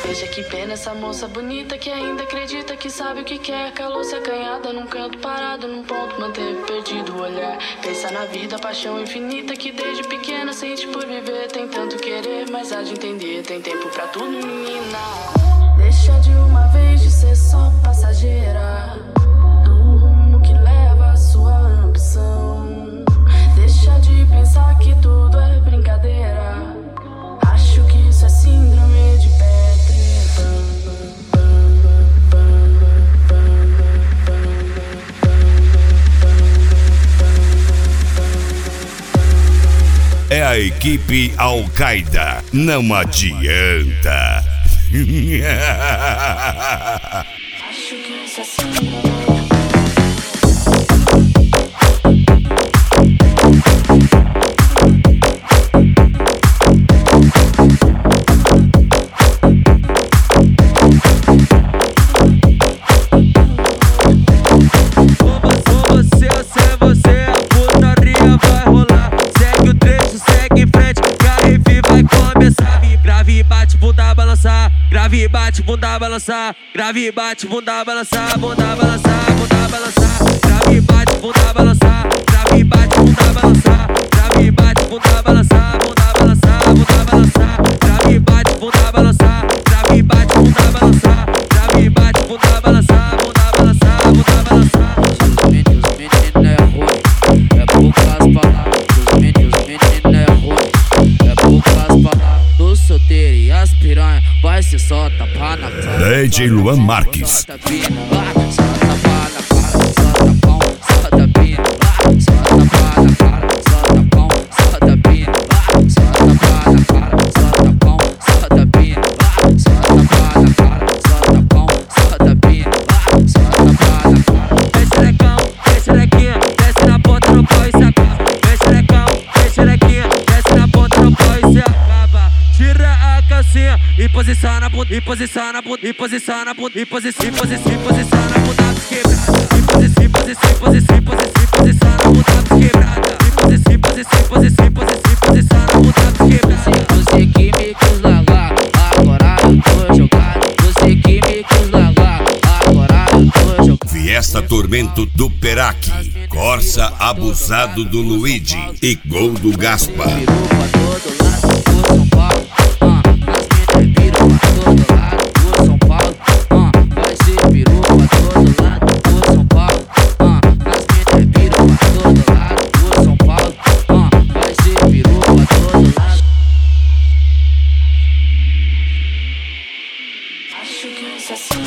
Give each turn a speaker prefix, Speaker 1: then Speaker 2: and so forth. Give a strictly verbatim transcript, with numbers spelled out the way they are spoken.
Speaker 1: Veja que pena essa moça bonita que ainda acredita que sabe o que quer. Calou-se acanhada num canto parado, num ponto manteve perdido o olhar. Pensa na vida, paixão infinita que desde pequena sente por viver. Tem tanto querer, mas há de entender, tem tempo pra tudo, menina. Deixa de uma vez de ser só passageira do rumo que leva a sua ambição. Deixa de pensar que tudo é brincadeira. Acho que isso é síndrome de Peter
Speaker 2: É a equipe Al-Qaeda, não adianta.
Speaker 1: Acho que isso é síndrome.
Speaker 3: Grave bate, bunda balançar, grave bate, bunda balançar, bunda balançar, bunda balançar. Grave bate, bunda balançar, grave bate, bunda balançar, grave bate, bunda balançar, bunda balançar, bunda balançar. Grave bate, bunda balançar, grave bate, bunda balançar, grave bate, bunda balançar, bunda balançar, bunda balançar. Os meninos, menino é ruim, é poucas palavras. Os meninos, menino é ruim, é poucas palavras. Do solteiro e as piranha vai se só tapar na cara.
Speaker 2: D J Luan Marques.
Speaker 3: Só tapar na cara, só tapão, só tapinha. Só tapar na cara, só tapão, só tapinha. Só tapar na cara, só tapão, só tapinha. Só tapar na cara, só tapão, só tapinha. Só tapar na cara. Vem xerecão, vem xerequinha, desce na ponta no pau e se acaba. Vem xerecão, vem xerequinha, desce na ponta no pau e se acaba. Tira a calcinha e posiciona a bunda, e posiciona a bunda, e posiciona a bunda, e posiciona, e posiciona, e posiciona a bunda quebrada. E posiciona, posiciona, posiciona, posiciona, posiciona a bunda quebrada. E posiciona, posiciona, posiciona, posiciona, posiciona a bunda quebrada. Você que me quis largar, agora eu tô jogado. Você que me quis largar, agora eu tô jogado.
Speaker 2: Fiesta Tormento do Perac, Corsa Abusado do Luigi e Gol do Gaspa.
Speaker 1: Acho que isso é síndrome.